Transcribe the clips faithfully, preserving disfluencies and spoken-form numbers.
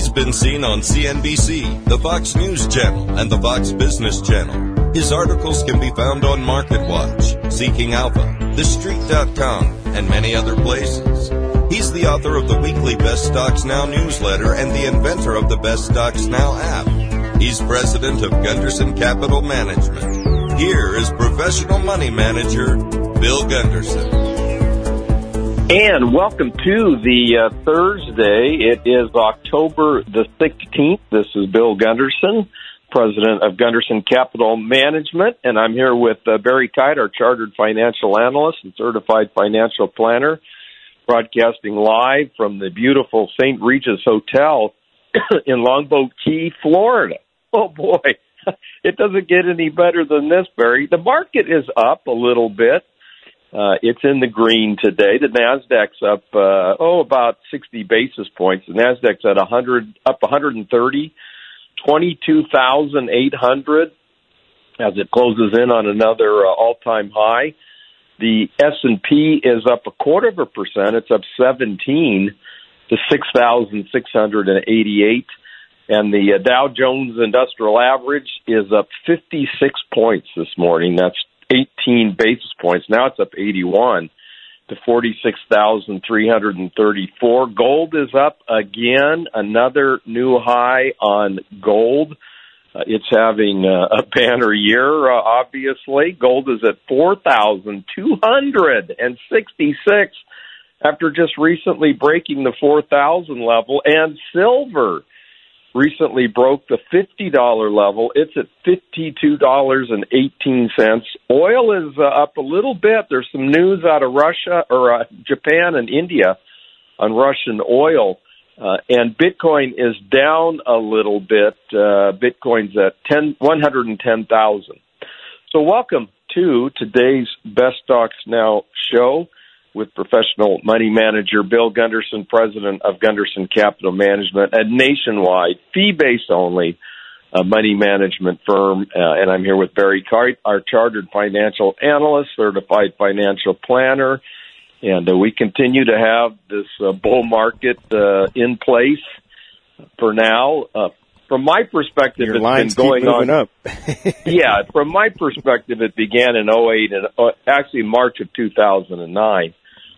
He's been seen on C N B C, the Fox News Channel, and the Fox Business Channel. His articles can be found on MarketWatch, Seeking Alpha, The Street dot com, and many other places. He's the author of the weekly Best Stocks Now newsletter and the inventor of the Best Stocks Now app. He's president of Gunderson Capital Management. Here is professional money manager, Bill Gunderson. And welcome to the uh, Thursday. It is October the sixteenth. This is Bill Gunderson, president of Gunderson Capital Management, and I'm here with uh, Barry Kite, our chartered financial analyst and certified financial planner, broadcasting live from the beautiful Saint Regis Hotel in Longboat Key, Florida. Oh, boy, it doesn't get any better than this, Barry. The market is up a little bit. Uh, it's in the green today. The Nasdaq's up, uh, oh, about sixty basis points. The Nasdaq's at one hundred, up one hundred thirty, twenty-two thousand eight hundred as it closes in on another uh, all-time high. The S and P is up a quarter of a percent. It's up seventeen to six thousand six hundred eighty-eight. And the uh, Dow Jones Industrial Average is up fifty-six points this morning. That's eighteen basis points. Now it's up eighty-one to forty-six thousand three hundred thirty-four. Gold is up again, another new high on gold. Uh, it's having uh, a banner year, uh, obviously. Gold is at four thousand two hundred sixty-six after just recently breaking the four thousand level. And silver recently broke the fifty dollars level. It's at fifty-two dollars and eighteen cents. Oil is uh, up a little bit. There's some news out of Russia or uh, Japan and India on Russian oil. Uh, and Bitcoin is down a little bit. Uh, Bitcoin's at ten, one hundred ten thousand. So welcome to today's Best Stocks Now show with professional money manager Bill Gunderson, president of Gunderson Capital Management, a nationwide, fee-based only uh, money management firm. Uh, and I'm here with Barry Kite, our chartered financial analyst, certified financial planner. And uh, we continue to have this uh, bull market uh, in place for now. Uh, from my perspective, Your it's lines been going keep moving on. Up. Yeah, from my perspective, it began in oh eight and uh, actually March of two thousand nine.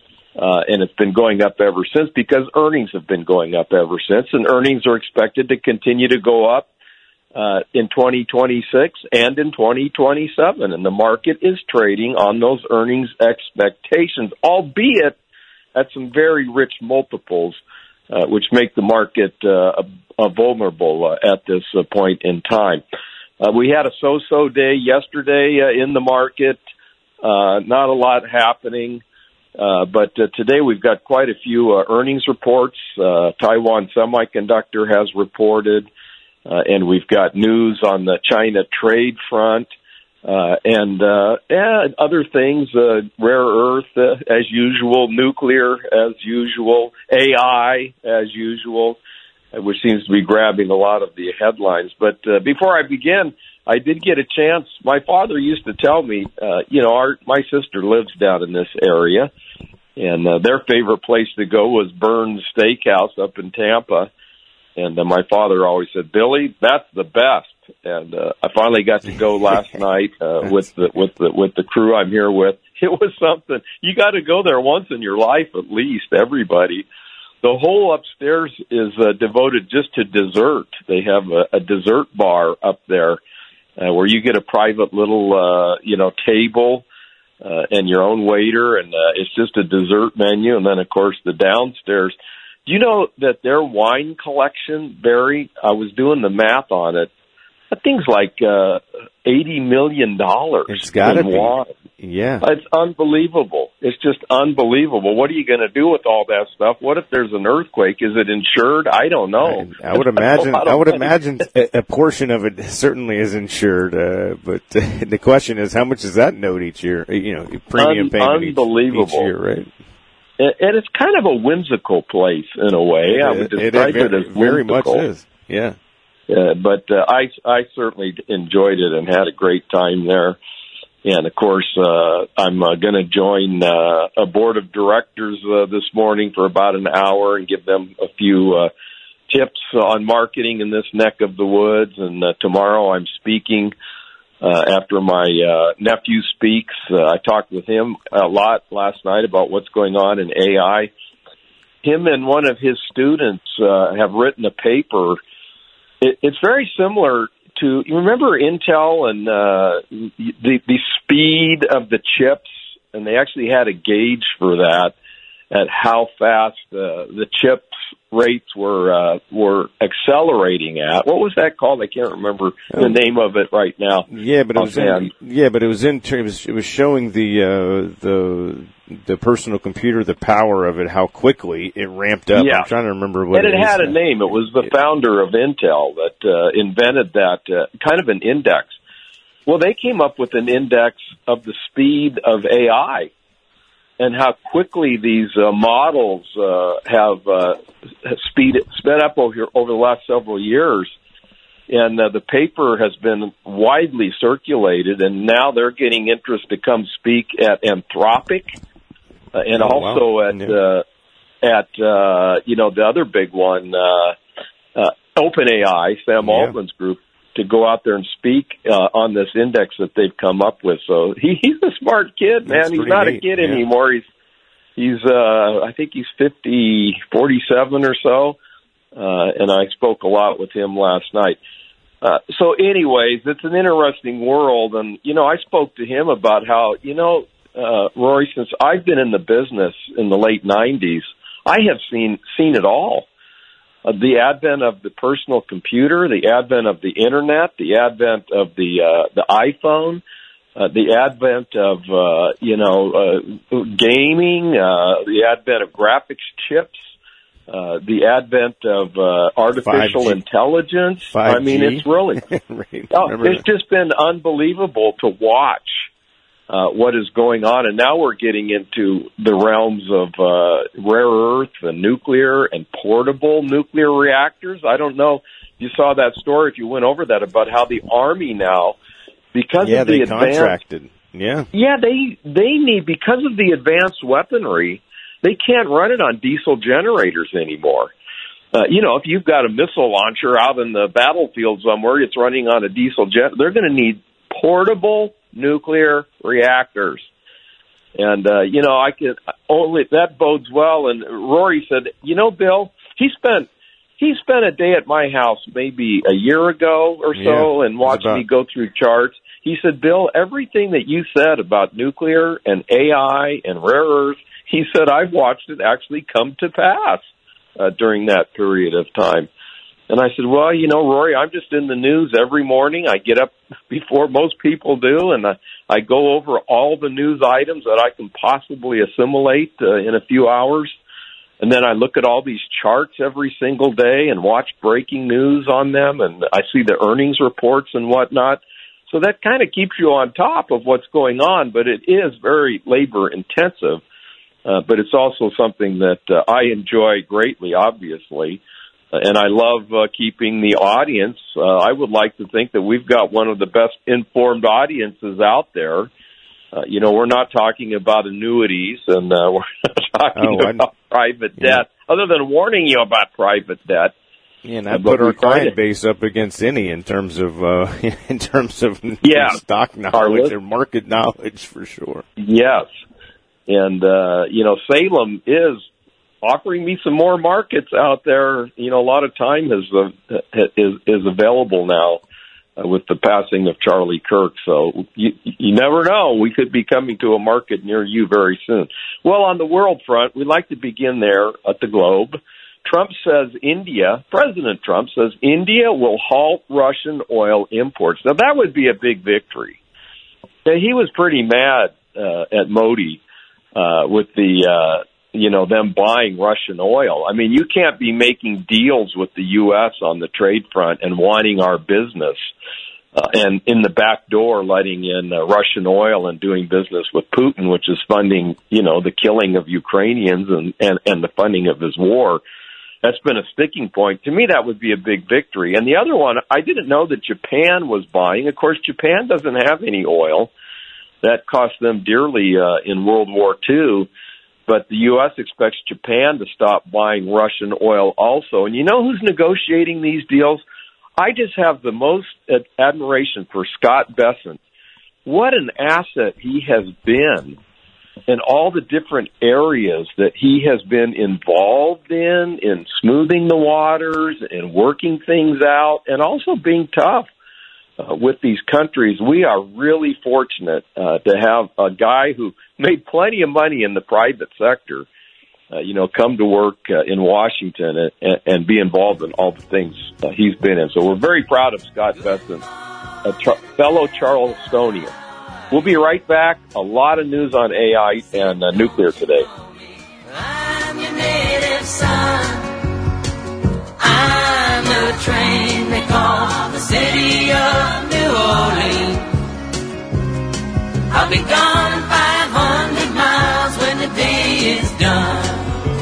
Uh, and it's been going up ever since because earnings have been going up ever since, and earnings are expected to continue to go up uh, in twenty twenty-six and in twenty twenty-seven. And the market is trading on those earnings expectations, albeit at some very rich multiples, uh, which make the market uh, uh, vulnerable uh, at this uh, point in time. Uh, we had a so-so day yesterday uh, in the market, uh, not a lot happening. Uh, but uh, today we've got quite a few uh, earnings reports. Uh, Taiwan Semiconductor has reported, uh, and we've got news on the China trade front, uh, and, uh, and other things, uh, rare earth uh, as usual, nuclear as usual, A I as usual, uh, which seems to be grabbing a lot of the headlines. But uh, before I begin, I did get a chance. My father used to tell me, uh, you know, our, my sister lives down in this area, and uh, their favorite place to go was Burns Steakhouse up in Tampa. And uh, my father always said, Billy, that's the best. And uh, I finally got to go last night uh, with the with the with the crew I'm here with. It was something. You got to go there once in your life, at least. Everybody. The whole upstairs is uh, devoted just to dessert. They have a, a dessert bar up there. Uh, where you get a private little, uh, you know, table uh, and your own waiter, and uh, it's just a dessert menu. And then, of course, the downstairs. Do you know that their wine collection, Barry, I was doing the math on it, that thing's like uh, eighty million dollars. It's got to be. Wine. Yeah. It's unbelievable. It's just unbelievable. What are you going to do with all that stuff? What if there's an earthquake? Is it insured? I don't know. I, I would imagine. I would imagine a, a portion of it certainly is insured. Uh, but uh, the question is, how much does that note each year? You know, premium Un- payment unbelievable. Each, each year, right? And it's kind of a whimsical place in a way. I would describe it, it, it as very whimsical. much is. Yeah. Uh, but uh, I I certainly enjoyed it and had a great time there. And, of course, uh, I'm uh, going to join uh, a board of directors uh, this morning for about an hour and give them a few uh, tips on marketing in this neck of the woods. And uh, tomorrow I'm speaking uh, after my uh, nephew speaks. Uh, I talked with him a lot last night about what's going on in A I. Him and one of his students uh, have written a paper. It, it's very similar to, you remember Intel and uh, the, the speed of the chips, and they actually had a gauge for that, at how fast uh, the chips rates were uh, were accelerating at. What was that called? I can't remember the name of it right now. Yeah, but it was in, yeah, but it was in terms. It was showing the uh, the the personal computer, the power of it, how quickly it ramped up. Yeah. I'm trying to remember what. And it, it had is. a name. It was the founder of Intel that uh, invented that uh, kind of an index. Well, they came up with an index of the speed of A I. And how quickly these uh, models uh, have uh, speed sped up over over the last several years, and uh, the paper has been widely circulated, and now they're getting interest to come speak at Anthropic, uh, and oh, also wow. at yeah. uh, at uh, you know the other big one, uh, uh, OpenAI, Sam yeah. Altman's group, to go out there and speak uh, on this index that they've come up with. So he, he's a smart kid, man. That's he's not neat. a kid yeah. anymore. He's, he's, uh, I think he's fifty, forty-seven or so. Uh, and I spoke a lot with him last night. Uh, so anyways, it's an interesting world. And, you know, I spoke to him about how, you know, uh, Rory, since I've been in the business in the late nineties, I have seen, seen it all. Uh, the advent of the personal computer, the advent of the internet, the advent of the uh, the iPhone, uh, the advent of uh, you know uh, gaming, uh, the advent of graphics chips, uh, the advent of uh, artificial five G. Intelligence. five G. I mean, it's really right. oh, it's just been unbelievable to watch. Uh, what is going on, and now we're getting into the realms of uh, rare earth and nuclear and portable nuclear reactors. I don't know. You saw that story if you went over that about how the Army now, because yeah, of the they advanced, contracted. Yeah, yeah, they they need because of the advanced weaponry, they can't run it on diesel generators anymore. Uh, you know, if you've got a missile launcher out in the battlefield somewhere, it's running on a diesel jet. They're going to need portable nuclear reactors. And, uh, you know, I could only, that bodes well. And Rory said, you know, Bill, he spent, he spent a day at my house maybe a year ago or so yeah, and watched about- me go through charts. He said, Bill, everything that you said about nuclear and A I and rare earth, he said, I've watched it actually come to pass uh, during that period of time. And I said, well, you know, Rory, I'm just in the news every morning. I get up before most people do, and I, I go over all the news items that I can possibly assimilate uh, in a few hours. And then I look at all these charts every single day and watch breaking news on them, and I see the earnings reports and whatnot. So that kind of keeps you on top of what's going on, but it is very labor-intensive. Uh, but it's also something that uh, I enjoy greatly, obviously. And I love uh, keeping the audience. Uh, I would like to think that we've got one of the best informed audiences out there. Uh, you know, we're not talking about annuities, and uh, we're not talking oh, about I, private yeah. debt, other than warning you about private debt. Yeah, and I put our client base up against any in terms of uh, in terms of yeah. stock knowledge or market knowledge, for sure. Yes, and uh, you know, Salem is offering me some more markets out there. You know, a lot of time is uh, is, is available now uh, with the passing of Charlie Kirk. So you, you never know. We could be coming to a market near you very soon. Well, on the world front, we'd like to begin there at the globe. Trump says India, President Trump says India will halt Russian oil imports. Now, that would be a big victory. Now, he was pretty mad uh, at Modi uh, with the... Uh, you know, them buying Russian oil. I mean, you can't be making deals with the U S on the trade front and wanting our business uh, and in the back door letting in uh, Russian oil and doing business with Putin, which is funding, you know, the killing of Ukrainians and, and, and the funding of his war. That's been a sticking point. To me, that would be a big victory. And the other one, I didn't know that Japan was buying. Of course, Japan doesn't have any oil. That cost them dearly uh, in World War Two. but the U S expects Japan to stop buying Russian oil also. And you know who's negotiating these deals? I just have the most admiration for Scott Bessent. What an asset he has been in all the different areas that he has been involved in, in smoothing the waters and working things out, and also being tough uh, with these countries. We are really fortunate uh, to have a guy who made plenty of money in the private sector, uh, you know, come to work uh, in Washington and, and be involved in all the things uh, he's been in. So we're very proud of Scott Bessent, a char- fellow Charlestonian. We'll be right back. A lot of news on A I and uh, nuclear today. I'm your native son. I'm the train they call the city of New Orleans. I'll be gone five hundred miles when the day is done.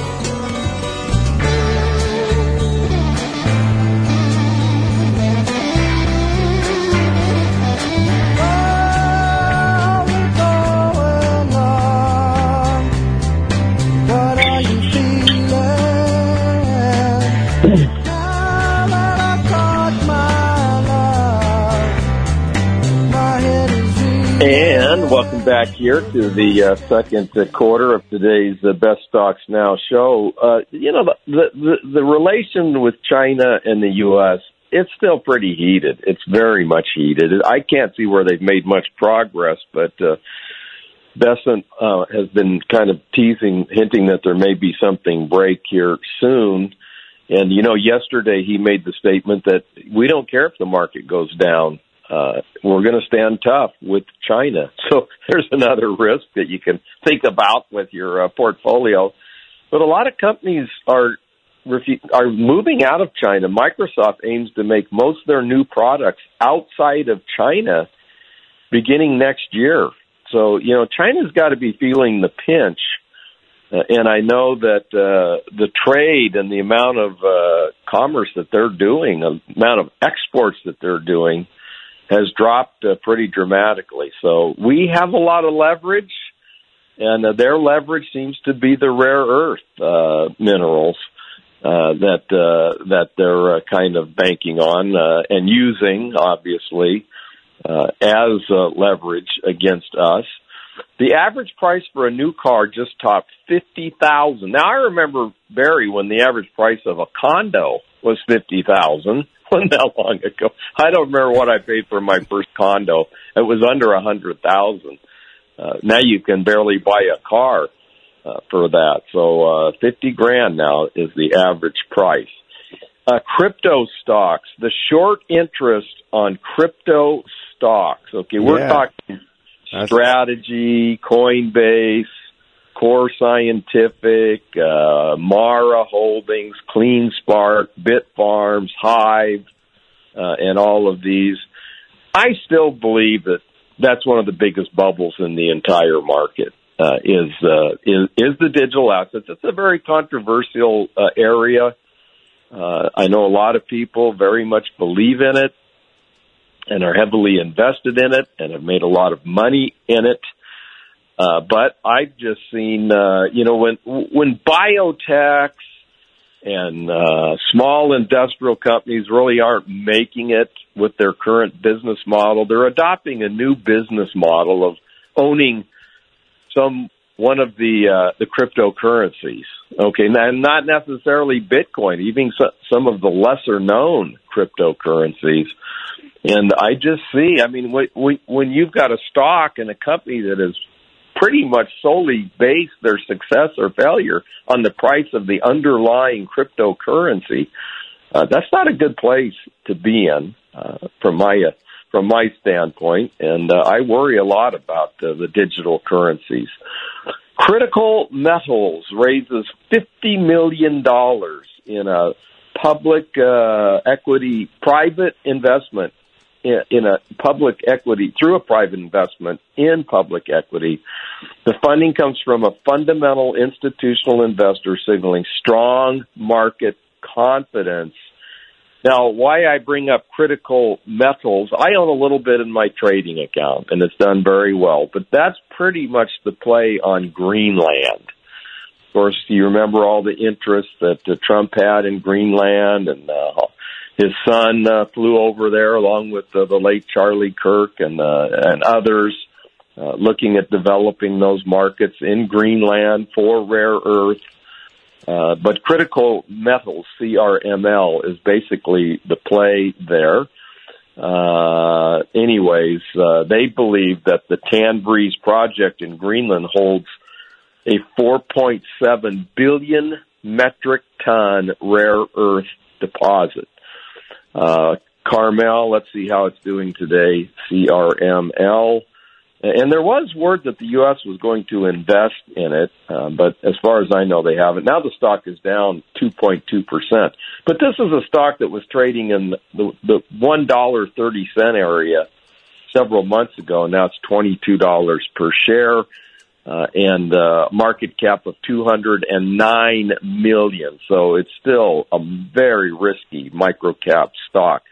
And welcome back here to the uh, second uh, quarter of today's uh, Best Stocks Now show. Uh, you know, the, the the relation with China and the U S, it's still pretty heated. It's very much heated. I can't see where they've made much progress, but uh, Bessent uh, has been kind of teasing, hinting that there may be something break here soon. And, you know, yesterday he made the statement that we don't care if the market goes down. Uh, we're going to stand tough with China. So there's another risk that you can think about with your uh, portfolio. But a lot of companies are refu- are moving out of China. Microsoft aims to make most of their new products outside of China beginning next year. So, you know, China's got to be feeling the pinch. Uh, and I know that uh, the trade and the amount of uh, commerce that they're doing, the amount of exports that they're doing, has dropped uh, pretty dramatically. So we have a lot of leverage, and uh, their leverage seems to be the rare earth uh, minerals uh, that uh, that they're uh, kind of banking on uh, and using, obviously, uh, as uh, leverage against us. The average price for a new car just topped fifty thousand dollars. Now, I remember, Barry, when the average price of a condo was fifty thousand dollars. Wasn't that long ago. I don't remember what I paid for my first condo. It was under a hundred thousand. Uh, now you can barely buy a car uh, for that. So uh, fifty grand now is the average price. Uh, crypto stocks. The short interest on crypto stocks. Okay, we're yeah. talking Strategy, Coinbase, Core Scientific, uh, Mara Holdings, CleanSpark, Bitfarms, Hive, uh, and all of these. I still believe that that's one of the biggest bubbles in the entire market, uh, is, uh, is, is the digital assets. It's a very controversial uh, area. Uh, I know a lot of people very much believe in it and are heavily invested in it and have made a lot of money in it. Uh, but I've just seen, uh, you know, when when biotechs and uh, small industrial companies really aren't making it with their current business model, they're adopting a new business model of owning some one of the uh, the cryptocurrencies. Okay, and not necessarily Bitcoin, even some of the lesser known cryptocurrencies. And I just see, I mean, when you've got a stock in a company that is pretty much solely base their success or failure on the price of the underlying cryptocurrency, uh, that's not a good place to be in uh, from my uh, from my standpoint. And uh, I worry a lot about uh, the digital currencies. Critical Metals raises fifty million dollars in a public uh, equity private investment in a public equity, through a private investment in public equity. The funding comes from a fundamental institutional investor signaling strong market confidence. Now, why I bring up Critical Metals, I own a little bit in my trading account, and it's done very well, but that's pretty much the play on Greenland. Of course, you remember all the interest that uh, Trump had in Greenland, and uh, his son uh, flew over there along with uh, the late Charlie Kirk and uh, and others, uh, looking at developing those markets in Greenland for rare earth. Uh, but critical metals, C R M L, is basically the play there. Uh, anyways, uh, they believe that the Tanbreeze project in Greenland holds a four point seven billion metric ton rare earth deposit. Uh, Carmel, let's see how it's doing today, C R M L. And there was word that the U S was going to invest in it, uh, but as far as I know, they haven't. Now the stock is down two point two percent. But this is a stock that was trading in the, the one dollar and thirty cents area several months ago. Now it's twenty-two dollars per share, uh, and uh, market cap of two hundred nine million dollars. So it's still a very risky micro-cap stock.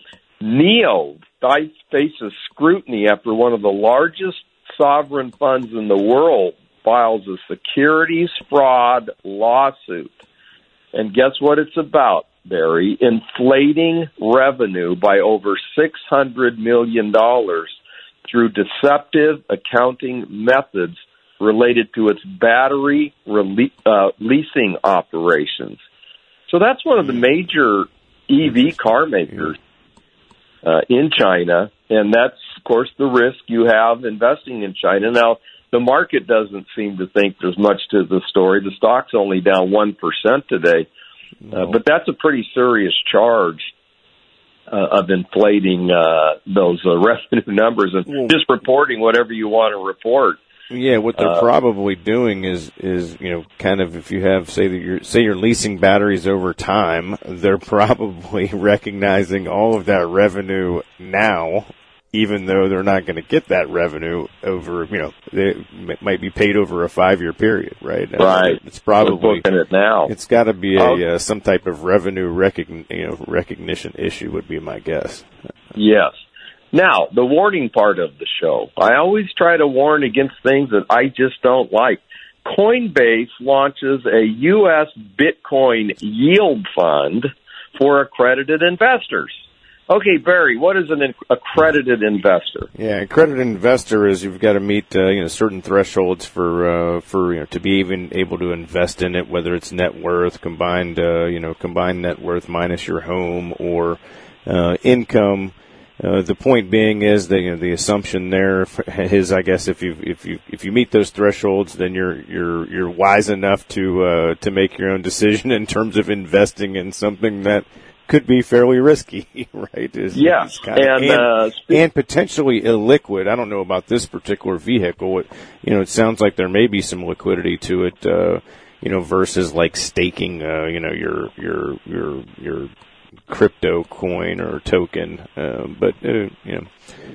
Neo faces scrutiny after one of the largest sovereign funds in the world files a securities fraud lawsuit. And guess what it's about, Barry? Inflating revenue by over six hundred million dollars through deceptive accounting methods related to its battery rele- uh, leasing operations. So that's one of the major E V car makers Uh, in China, and that's, of course, the risk you have investing in China. Now, the market doesn't seem to think there's much to the story. The stock's only down one percent today, uh, but that's a pretty serious charge uh, of inflating uh, those uh, revenue numbers and well, just reporting whatever you want to report. Yeah, what they're uh, probably doing is, is, you know, kind of if you have, say that you're, say you're leasing batteries over time, they're probably recognizing all of that revenue now, even though they're not going to get that revenue over, you know, they might be paid over a five-year period, right? Right. It's probably, looking at it now. It's got to be a, uh, some type of revenue recogn, you know, recognition issue would be my guess. Yes. Now, the warning part of the show. I always try to warn against things that I just don't like. Coinbase launches a U S Bitcoin yield fund for accredited investors. Okay, Barry, what is an accredited investor? Yeah, accredited investor is you've got to meet uh, you know certain thresholds for uh, for you know to be even able to invest in it, whether it's net worth, combined uh, you know combined net worth minus your home or uh, income. Uh, the point being is that you know, the assumption there is, I guess, if you if you if you meet those thresholds, then you're you're you're wise enough to uh, to make your own decision in terms of investing in something that could be fairly risky, right? Is, yeah, is kind of, and and, uh, and potentially illiquid. I don't know about this particular vehicle. It, you know, it sounds like there may be some liquidity to it. Uh, you know, versus like staking. Uh, you know, your your your your crypto coin or token, uh, but uh, you know.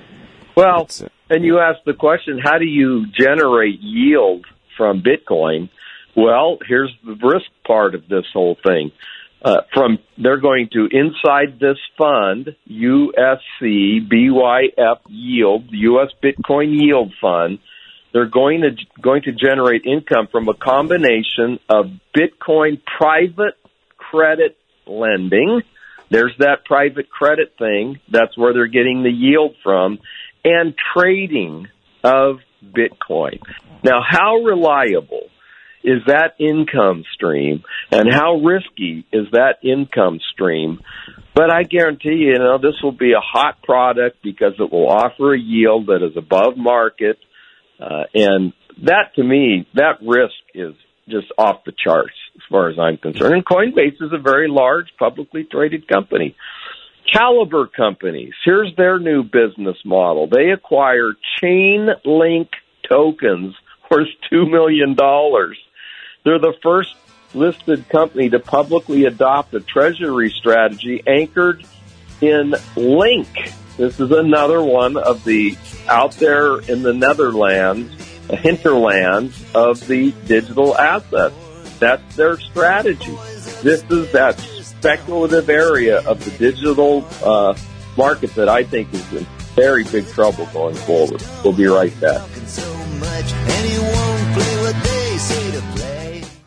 Well, uh, and you asked the question, how do you generate yield from Bitcoin? Well, here's the risk part of this whole thing. Uh, from they're going to inside this fund, U S C B Y F Yield, U S Bitcoin Yield Fund. They're going to going to generate income from a combination of Bitcoin private credit lending. There's that private credit thing. That's where they're getting the yield from, and trading of Bitcoin. Now, how reliable is that income stream, and how risky is that income stream? But I guarantee you, you know, this will be a hot product because it will offer a yield that is above market, uh, and that, to me, that risk is just off the charts as far as I'm concerned. And Coinbase is a very large publicly traded company. Caliber Companies, here's their new business model. They acquire Chainlink tokens worth two million dollars. They're the first listed company to publicly adopt a treasury strategy anchored in Link. This is another one of the, out there in the Netherlands, hinterlands of the digital assets. That's their strategy. This is that speculative area of the digital uh, market that I think is in very big trouble going forward. We'll be right back.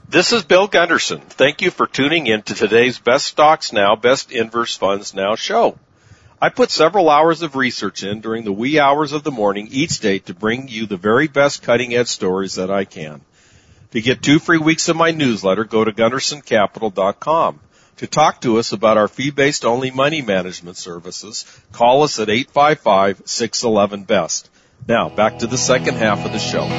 This is Bill Gunderson. Thank you for tuning in to today's Best Stocks Now, Best Inverse Funds Now show. I put several hours of research in during the wee hours of the morning each day to bring you the very best cutting-edge stories that I can. To get two free weeks of my newsletter, go to gunderson capital dot com. To talk to us about our fee-based only money management services, call us at eight five five, six one one, B E S T. Now, back to the second half of the show.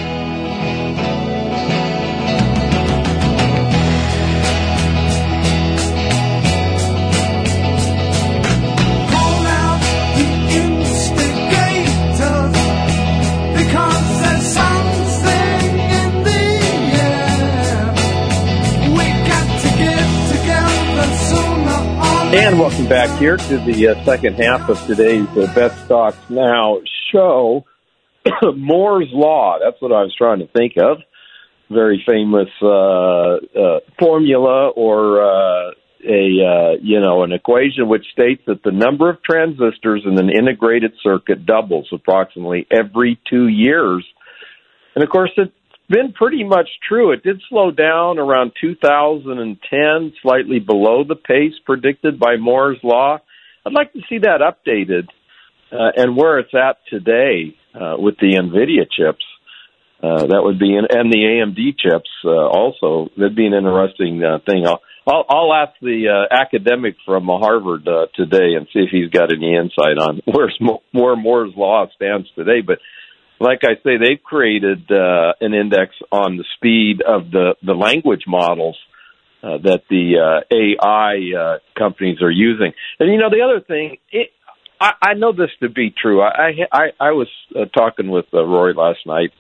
And welcome back here to the uh, second half of today's uh, Best Stocks Now show. Moore's Law, that's what I was trying to think of. Very famous uh, uh, formula or uh, a uh, you know an equation which states that the number of transistors in an integrated circuit doubles approximately every two years. And of course, it's been pretty much true. It did slow down around two thousand ten, slightly below the pace predicted by Moore's Law. I'd like to see that updated uh, and where it's at today uh, with the NVIDIA chips. Uh, that would be, in, and the A M D chips uh, also. That'd be an interesting uh, thing. I'll, I'll, I'll ask the uh, academic from Harvard uh, today and see if he's got any insight on where's Mo- where Moore's Law stands today. But like I say, they've created uh, an index on the speed of the, the language models uh, that the uh, A I uh, companies are using. And, you know, the other thing, it, I, I know this to be true. I, I, I was uh, talking with uh, Rory last night.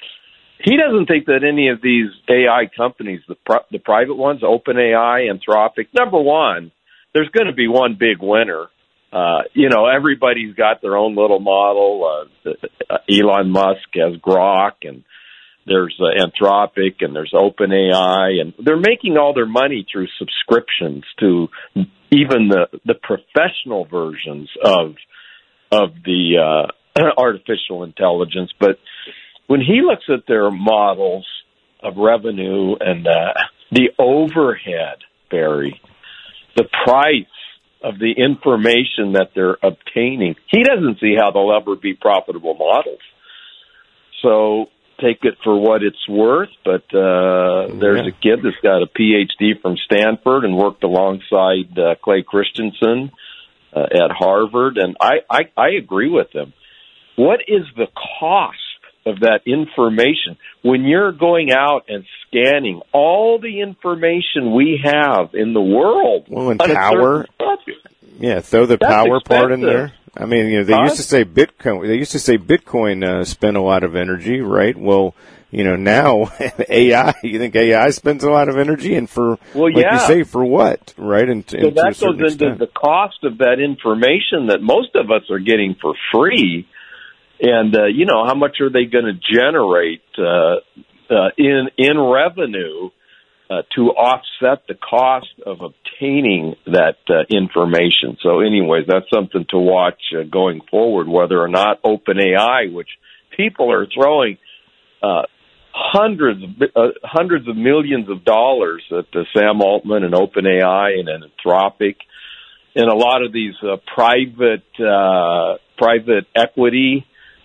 He doesn't think that any of these A I companies, the, pri- the private ones, OpenAI, Anthropic, number one, there's going to be one big winner. Uh, you know, everybody's got their own little model. Uh, Elon Musk has Grok, and there's uh, Anthropic, and there's OpenAI, and they're making all their money through subscriptions to even the, the professional versions of of the uh, artificial intelligence. But when he looks at their models of revenue and uh, the overhead, Barry, the price of the information that they're obtaining, he doesn't see how they'll ever be profitable models. So take it for what it's worth, but uh, there's a kid that's got a P H D from Stanford and worked alongside uh, Clay Christensen uh, at Harvard, and I, I, I agree with him. What is the cost of that information when you're going out and scanning all the information we have in the world? Well, and power, yeah, throw the That's power expensive. Part in there. I mean, you know, they huh? used to say Bitcoin. They used to say Bitcoin uh, spent a lot of energy, right? Well, you know, now A I. You think A I spends a lot of energy, and for well, like yeah. you say, for what, right? And, so and that goes into extent. the cost of that information that most of us are getting for free. And, uh, you know, how much are they going to generate uh, uh, in in revenue uh, to offset the cost of obtaining that uh, information? So anyways, that's something to watch uh, going forward, whether or not OpenAI, which people are throwing uh, hundreds, uh, hundreds of millions of dollars at uh, Sam Altman and OpenAI and Anthropic, and a lot of these uh, private uh, private equity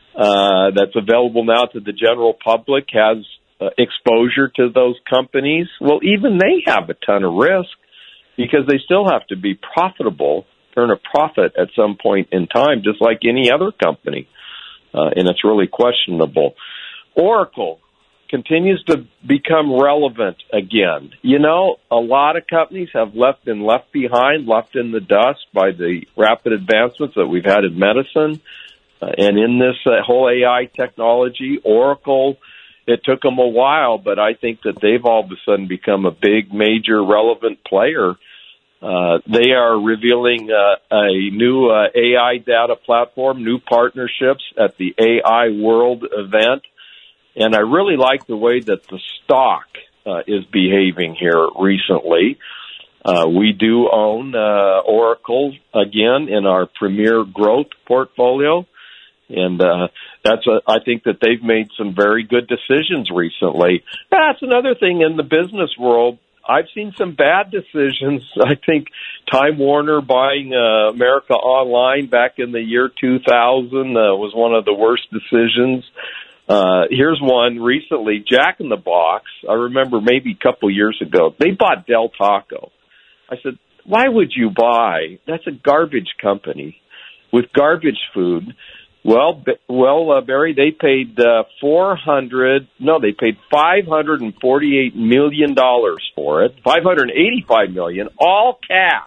Uh, that's available now to the general public has uh, exposure to those companies. Well, even they have a ton of risk because they still have to be profitable, earn a profit at some point in time, just like any other company. Uh, and it's really questionable. Oracle continues to become relevant again. You know, a lot of companies have left been left behind, left in the dust by the rapid advancements that we've had in medicine. Uh, and in this uh, whole A I technology, Oracle, it took them a while, but I think that they've all of a sudden become a big, major, relevant player. Uh, they are revealing uh, a new uh, A I data platform, new partnerships at the A I World event. And I really like the way that the stock uh, is behaving here recently. Uh, we do own uh, Oracle, again, in our premier growth portfolio. And uh, that's a, I think that they've made some very good decisions recently. That's another thing in the business world. I've seen some bad decisions. I think Time Warner buying uh, America Online back in the year two thousand uh, was one of the worst decisions. Uh, here's one recently, Jack in the Box. I remember maybe a couple years ago, they bought Del Taco. I said, why would you buy? That's a garbage company with garbage food. Well, well, uh, Barry, they paid uh, four hundred. No, they paid five hundred and forty-eight million dollars for it. Five hundred eighty-five million, all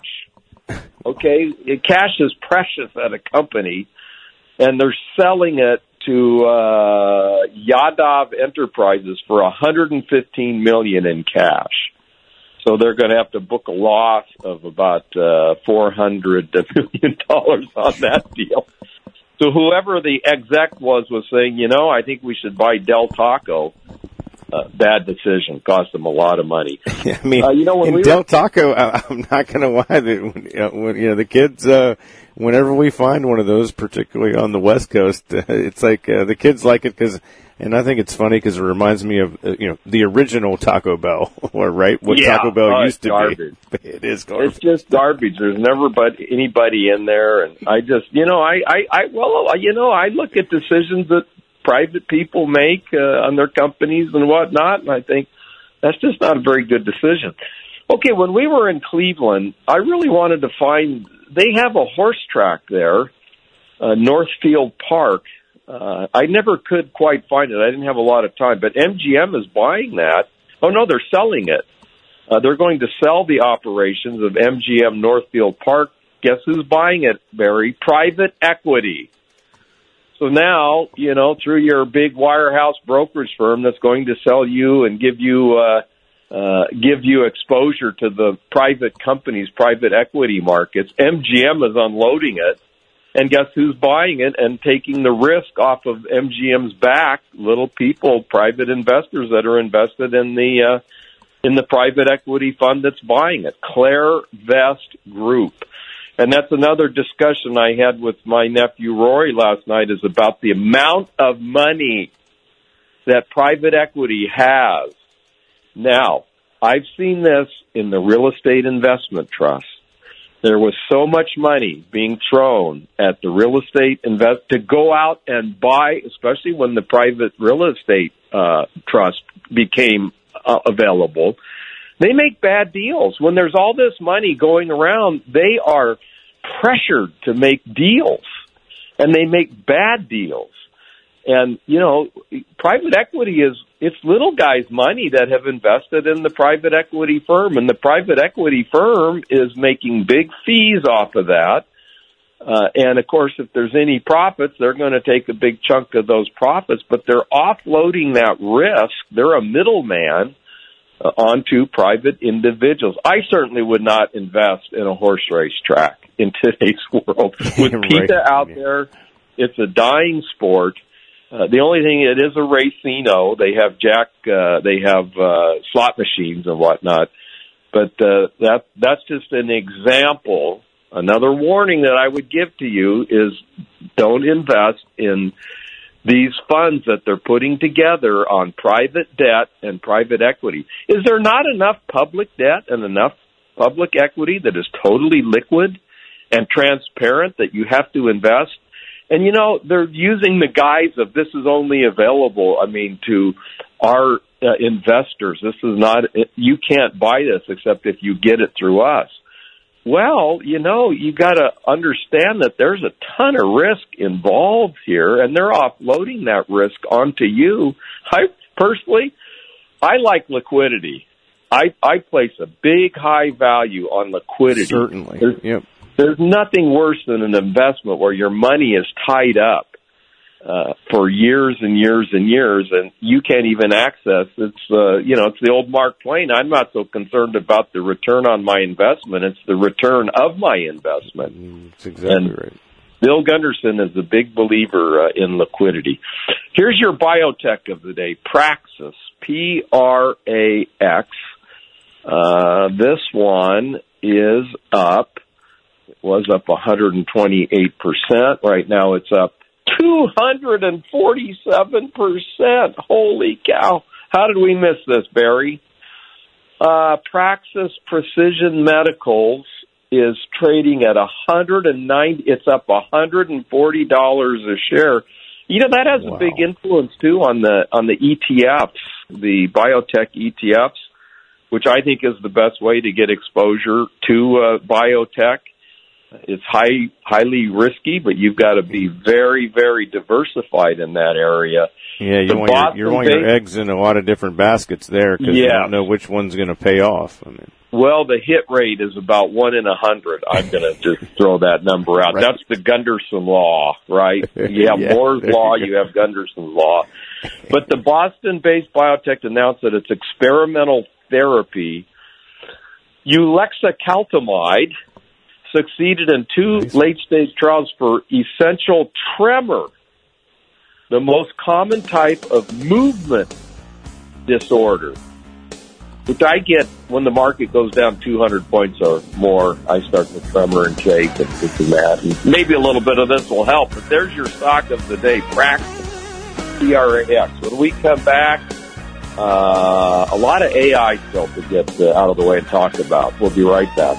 cash. Okay, cash is precious at a company, and they're selling it to uh, Yadav Enterprises for one hundred and fifteen million in cash. So they're going to have to book a loss of about uh, four hundred million dollars on that deal. So whoever the exec was was saying, you know, I think we should buy Del Taco. Uh, bad decision. Cost them a lot of money. Yeah, I mean, uh, you know, when in we Del were... Taco, I, I'm not going to lie. That when, you know, when, you know, the kids, uh, whenever we find one of those, particularly on the West Coast, uh, it's like uh, the kids like it because, and I think it's funny because it reminds me of, uh, you know, the original Taco Bell, or right? What yeah, Taco Bell oh, used to garbage. be. It is garbage. It's just garbage. There's never but anybody in there, and I just, you know, I, I, I well, you know, I look at decisions that private people make uh, on their companies and whatnot, and I think that's just not a very good decision. Okay, when we were in Cleveland, I really wanted to find, they have a horse track there, uh, Northfield Park. Uh, I never could quite find it. I didn't have a lot of time, but M G M is buying that. Oh, no, they're selling it. Uh, they're going to sell the operations of M G M Northfield Park. Guess who's buying it, Barry? Private equity. So now, you know, through your big wirehouse brokerage firm that's going to sell you and give you uh, uh, give you exposure to the private companies, private equity markets, M G M is unloading it. And guess who's buying it and taking the risk off of M G M's back? Little people, private investors that are invested in the uh, in the private equity fund that's buying it, Claire Vest Group. And that's another discussion I had with my nephew Rory last night, is about the amount of money that private equity has. Now, I've seen this in the real estate investment trust. There was so much money being thrown at the real estate invest to go out and buy, especially when the private real estate uh, trust became uh, available. They make bad deals. When there's all this money going around, they are pressured to make deals, and they make bad deals. And, you know, private equity is, it's little guys' money that have invested in the private equity firm, and the private equity firm is making big fees off of that. Uh, and, of course, if there's any profits, they're going to take a big chunk of those profits, but they're offloading that risk. They're a middleman uh, onto private individuals. I certainly would not invest in a horse race track in today's world. With PETA right. out there, it's a dying sport. Uh, the only thing, it is a racino. They have jack, uh, they have uh, slot machines and whatnot. But uh, that that's just an example. Another warning that I would give to you is don't invest in these funds that they're putting together on private debt and private equity. Is there not enough public debt and enough public equity that is totally liquid and transparent that you have to invest? And, you know, they're using the guise of this is only available, I mean, to our uh, investors. This is not, you can't buy this except if you get it through us. Well, you know, you got to understand that there's a ton of risk involved here, and they're offloading that risk onto you. I personally, I like liquidity. I, I place a big high value on liquidity. Certainly. There's, yep. There's nothing worse than an investment where your money is tied up uh, for years and years and years, and you can't even access. It's uh, you know, it's the old Mark Twain. I'm not so concerned about the return on my investment; it's the return of my investment. Mm, that's exactly and right. Bill Gunderson is a big believer uh, in liquidity. Here's your biotech of the day: Praxis, P R A X. Uh, this one is up. Was up one hundred twenty-eight percent. Right now it's up two hundred forty-seven percent. Holy cow. How did we miss this, Barry? Uh, Praxis Precision Medicals is trading at one hundred ninety. It's up one hundred forty dollars a share. You know, that has wow. a big influence too on the on the E T Fs, the biotech E T Fs, which I think is the best way to get exposure to uh, biotech. It's high, highly risky, but you've got to be very, very diversified in that area. Yeah, you want your, you want your eggs in a lot of different baskets there because yeah. you don't know which one's going to pay off. I mean, well, the hit rate is about one in a hundred. I'm going to just throw that number out. Right. That's the Gunderson law, right? You have yeah, Moore's law, you, you have Gunderson's law. But the Boston-based biotech announced that its experimental therapy, ulixacaltamide, succeeded in two nice. late-stage trials for essential tremor, the most common type of movement disorder, which I get when the market goes down two hundred points or more. I start to tremor and shake and this and that. And maybe a little bit of this will help, but there's your stock of the day, Praxis, P R A X. When we come back, uh, a lot of A I still to get uh, out of the way and talk about. We'll be right back.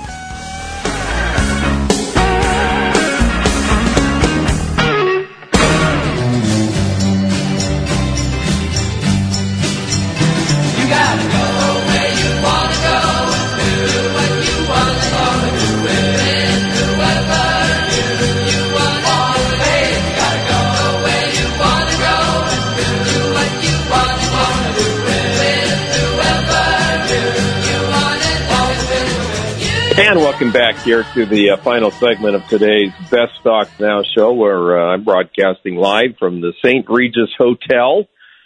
And welcome back here to the uh, final segment of today's Best Stocks Now show, where uh, I'm broadcasting live from the Saint Regis Hotel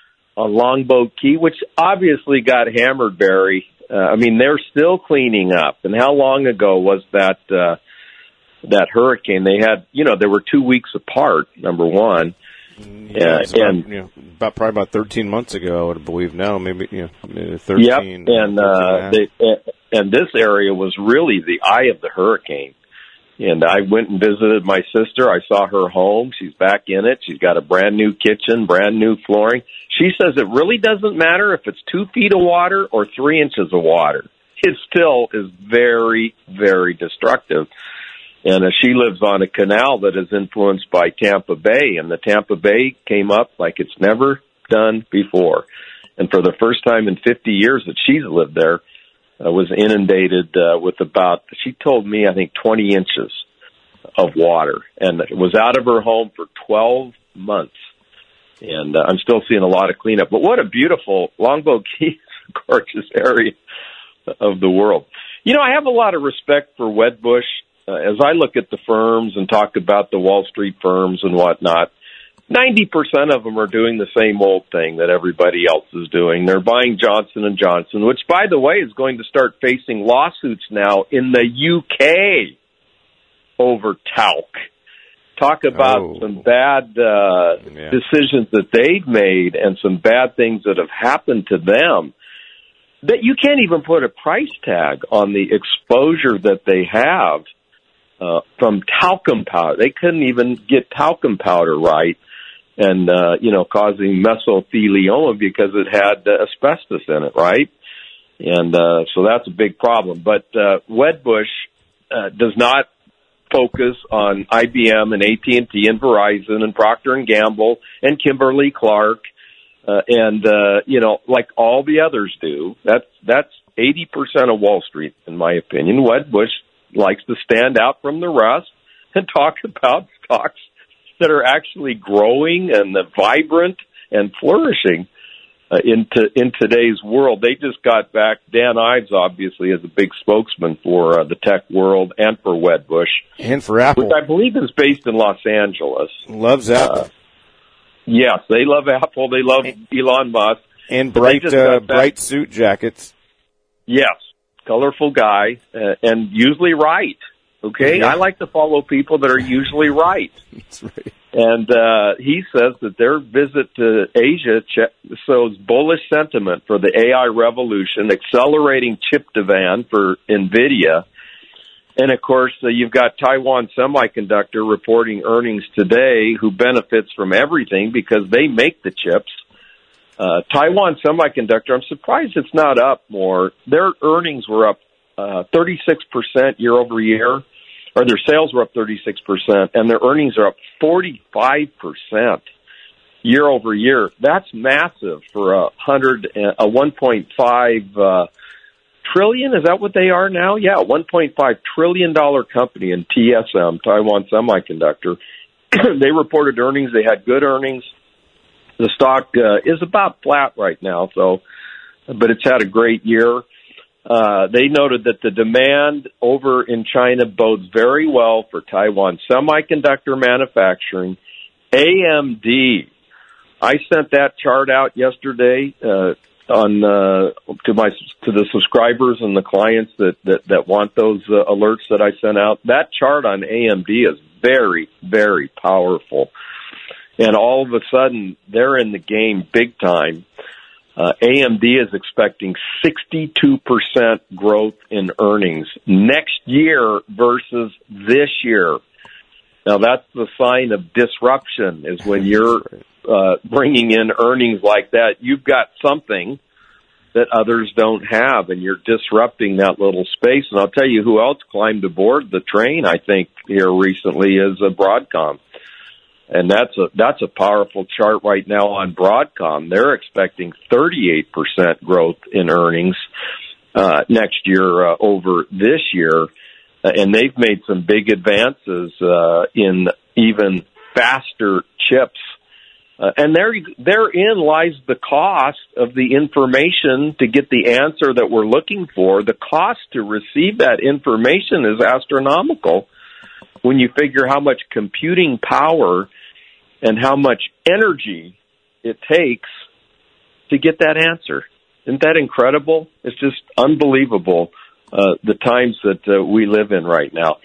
on Longboat Key, which obviously got hammered, Barry. Uh, I mean, they're still cleaning up. And how long ago was that uh, that hurricane? They had, you know, they were two weeks apart, number one. Yeah, uh, and about, you know, about probably about thirteen months ago, I would believe now, maybe, you know, maybe thirteen. Yep, and uh, they, and this area was really the eye of the hurricane. And I went and visited my sister. I saw her home. She's back in it. She's got a brand new kitchen, brand new flooring. She says it really doesn't matter if it's two feet of water or three inches of water. It still is very, very destructive. And uh, she lives on a canal that is influenced by Tampa Bay, and the Tampa Bay came up like it's never done before. And for the first time in fifty years that she's lived there, uh, was inundated uh, with about, she told me, I think twenty inches of water. And it was out of her home for twelve months. And uh, I'm still seeing a lot of cleanup. But what a beautiful, Longboat Key, gorgeous area of the world. You know, I have a lot of respect for Wedbush. Uh, as I look at the firms and talk about the Wall Street firms and whatnot, ninety percent of them are doing the same old thing that everybody else is doing. They're buying Johnson and Johnson, which, by the way, is going to start facing lawsuits now in the U K over talc. Talk about oh. some bad uh, yeah. decisions that they've made and some bad things that have happened to them. That you can't even put a price tag on the exposure that they have uh, from talcum powder. They couldn't even get talcum powder right, and uh, you know, causing mesothelioma because it had uh, asbestos in it, right? And uh, so that's a big problem. But uh, Wedbush uh, does not focus on I B M and A T and T and Verizon and Procter and Gamble and Kimberly-Clark. Uh, and, uh, you know, like all the others do, that's, that's eighty percent of Wall Street, in my opinion. Wedbush likes to stand out from the rest and talk about stocks that are actually growing and uh, vibrant and flourishing uh, in, to, in today's world. They just got back, Dan Ives, obviously, as a big spokesman for uh, the tech world and for Wedbush. And for Apple. Which I believe is based in Los Angeles. Loves Apple. Uh, Yes, they love Apple. They love Elon Musk. And bright, uh, bright suit jackets. Yes, colorful guy, uh, and usually right. Okay, yeah. I like to follow people that are usually right. That's right. And uh, he says that their visit to Asia shows bullish sentiment for the A I revolution, accelerating chip demand for NVIDIA. And, of course, uh, you've got Taiwan Semiconductor reporting earnings today, who benefits from everything because they make the chips. Uh, Taiwan Semiconductor, I'm surprised it's not up more. Their earnings were up uh, thirty-six percent year over year, or their sales were up thirty-six percent, and their earnings are up forty-five percent year over year. That's massive for a hundred, a one point five uh, trillion. Is that what they are now? Yeah, one point five trillion dollar company in T S M, Taiwan Semiconductor. They reported earnings. They had good earnings. The stock uh, is about flat right now, so, but it's had a great year. Uh, they noted that the demand over in China bodes very well for Taiwan Semiconductor manufacturing. A M D, I sent that chart out yesterday uh, on uh, to my to the subscribers and the clients that that, that want those uh, alerts that I sent out. That chart on A M D is very, very powerful. And all of a sudden, they're in the game big time. Uh, A M D is expecting sixty-two percent growth in earnings next year versus this year. Now, that's the sign of disruption, is when you're uh, bringing in earnings like that. You've got something that others don't have, and you're disrupting that little space. And I'll tell you who else climbed aboard the train, I think, here recently is uh, Broadcom. And that's a that's a powerful chart right now on Broadcom. They're expecting thirty-eight percent growth in earnings uh, next year uh, over this year, uh, and they've made some big advances uh, in even faster chips. Uh, and there, therein lies the cost of the information to get the answer that we're looking for. The cost to receive that information is astronomical when you figure how much computing power and how much energy it takes to get that answer. Isn't that incredible? It's just unbelievable, uh, the times that uh, we live in right now.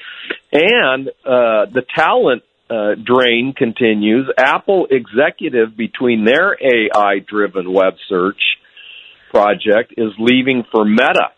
And uh, the talent uh, drain continues. Apple executive between their A I-driven web search project is leaving for Meta.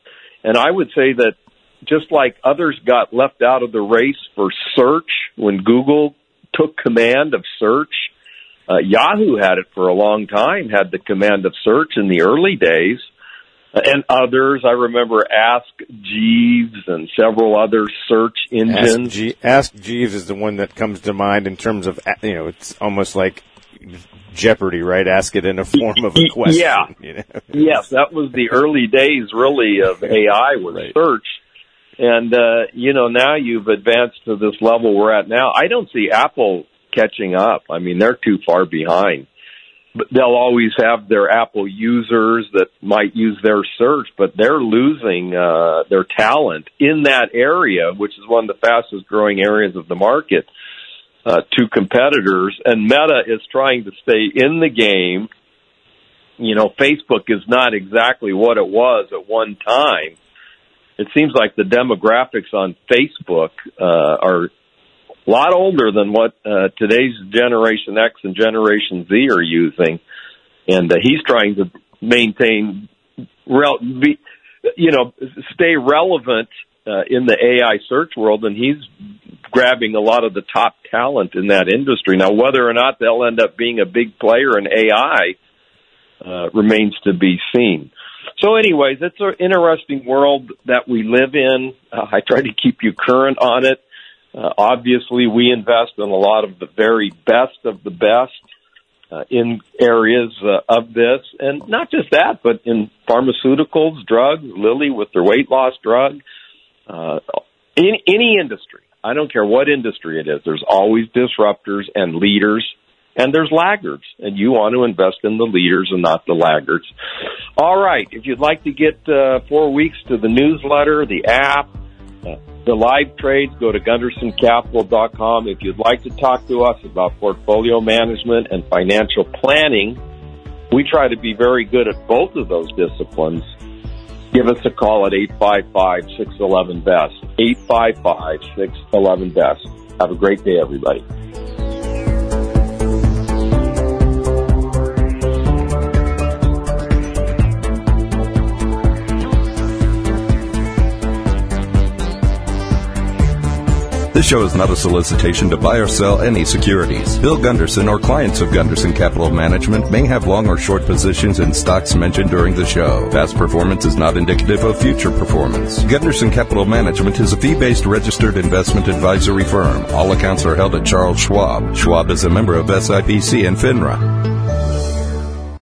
And I would say that just like others got left out of the race for search when Google took command of search, uh, Yahoo had it for a long time, had the command of search in the early days, and others. I remember Ask Jeeves and several other search engines. Ask, G- Ask Jeeves is the one that comes to mind in terms of, you know, it's almost like Jeopardy, right? Ask it in a form of a question. Yeah. You know? Yes, that was the early days, really, of A I was right. Search. And, uh, you know, now you've advanced to this level we're at now. I don't see Apple catching up. I mean, they're too far behind. But they'll always have their Apple users that might use their search, but they're losing uh, their talent in that area, which is one of the fastest growing areas of the market, uh, to competitors. And Meta is trying to stay in the game. You know, Facebook is not exactly what it was at one time. It seems like the demographics on Facebook uh, are a lot older than what uh, today's Generation X and Generation Z are using. And uh, he's trying to maintain, rel- be, you know, stay relevant uh, in the A I search world, and he's grabbing a lot of the top talent in that industry. Now, whether or not they'll end up being a big player in A I uh, remains to be seen. So anyways, it's an interesting world that we live in. Uh, I try to keep you current on it. Uh, obviously, we invest in a lot of the very best of the best uh, in areas uh, of this. And not just that, but in pharmaceuticals, drugs, Lilly with their weight loss drug, uh, in any industry. I don't care what industry it is. There's always disruptors and leaders. And there's laggards, and you want to invest in the leaders and not the laggards. All right, if you'd like to get uh, four weeks to the newsletter, the app, uh, the live trades, go to gunderson capital dot com. If you'd like to talk to us about portfolio management and financial planning, we try to be very good at both of those disciplines. Give us a call at eight five five, six one one, B E S T, eight five five, six one one, B E S T. Have a great day, everybody. This show is not a solicitation to buy or sell any securities. Bill Gunderson or clients of Gunderson Capital Management may have long or short positions in stocks mentioned during the show. Past performance is not indicative of future performance. Gunderson Capital Management is a fee-based registered investment advisory firm. All accounts are held at Charles Schwab. Schwab is a member of S I P C and FINRA.